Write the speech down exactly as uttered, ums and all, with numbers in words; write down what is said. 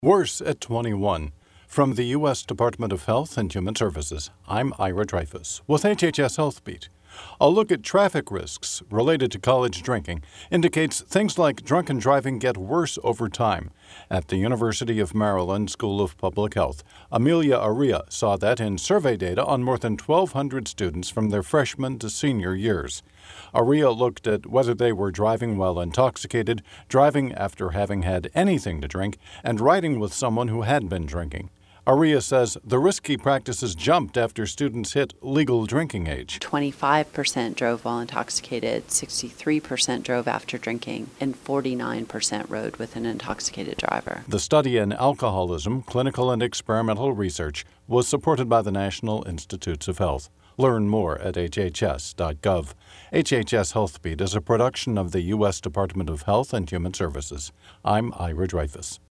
Worse at twenty-one. From the U S Department of Health and Human Services, I'm Ira Dreyfus with H H S Health Beat. A look at traffic risks related to college drinking indicates things like drunken driving get worse over time. At the University of Maryland School of Public Health, Amelia Aria saw that in survey data on more than twelve hundred students from their freshman to senior years. Aria looked at whether they were driving while intoxicated, driving after having had anything to drink, and riding with someone who had been drinking. Aria says the risky practices jumped after students hit legal drinking age. twenty-five percent drove while intoxicated, sixty-three percent drove after drinking, and forty-nine percent rode with an intoxicated driver. The study in alcoholism, clinical and experimental research was supported by the National Institutes of Health. Learn more at H H S dot gov. H H S Health Beat is a production of the U S Department of Health and Human Services. I'm Ira Dreyfus.